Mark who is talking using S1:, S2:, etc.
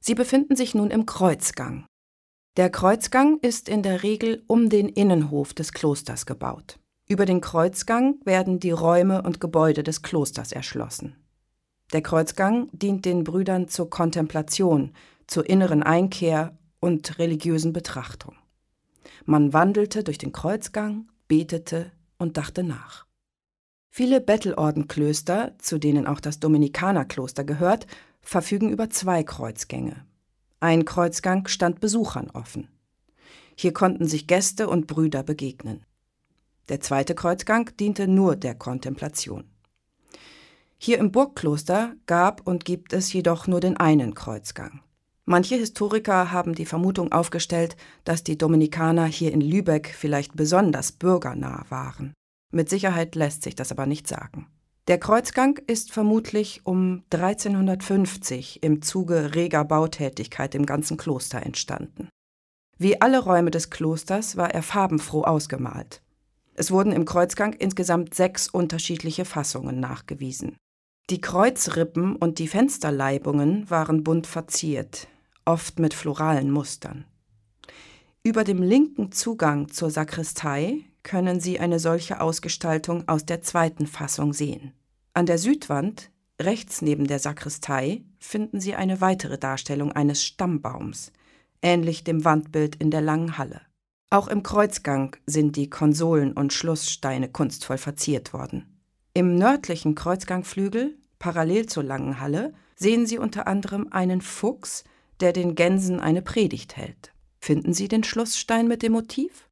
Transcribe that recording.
S1: Sie befinden sich nun im Kreuzgang. Der Kreuzgang ist in der Regel um den Innenhof des Klosters gebaut. Über den Kreuzgang werden die Räume und Gebäude des Klosters erschlossen. Der Kreuzgang dient den Brüdern zur Kontemplation, zur inneren Einkehr und religiösen Betrachtung. Man wandelte durch den Kreuzgang, betete und dachte nach. Viele Bettelordenklöster, zu denen auch das Dominikanerkloster gehört, verfügen über 2 Kreuzgänge. Ein Kreuzgang stand Besuchern offen. Hier konnten sich Gäste und Brüder begegnen. Der 2. Kreuzgang diente nur der Kontemplation. Hier im Burgkloster gab und gibt es jedoch nur den einen Kreuzgang. Manche Historiker haben die Vermutung aufgestellt, dass die Dominikaner hier in Lübeck vielleicht besonders bürgernah waren. Mit Sicherheit lässt sich das aber nicht sagen. Der Kreuzgang ist vermutlich um 1350 im Zuge reger Bautätigkeit im ganzen Kloster entstanden. Wie alle Räume des Klosters war er farbenfroh ausgemalt. Es wurden im Kreuzgang insgesamt 6 unterschiedliche Fassungen nachgewiesen. Die Kreuzrippen und die Fensterleibungen waren bunt verziert, oft mit floralen Mustern. Über dem linken Zugang zur Sakristei können Sie eine solche Ausgestaltung aus der 2. Fassung sehen. An der Südwand, rechts neben der Sakristei, finden Sie eine weitere Darstellung eines Stammbaums, ähnlich dem Wandbild in der Langen Halle. Auch im Kreuzgang sind die Konsolen und Schlusssteine kunstvoll verziert worden. Im nördlichen Kreuzgangflügel, parallel zur Langen Halle, sehen Sie unter anderem einen Fuchs, der den Gänsen eine Predigt hält. Finden Sie den Schlussstein mit dem Motiv?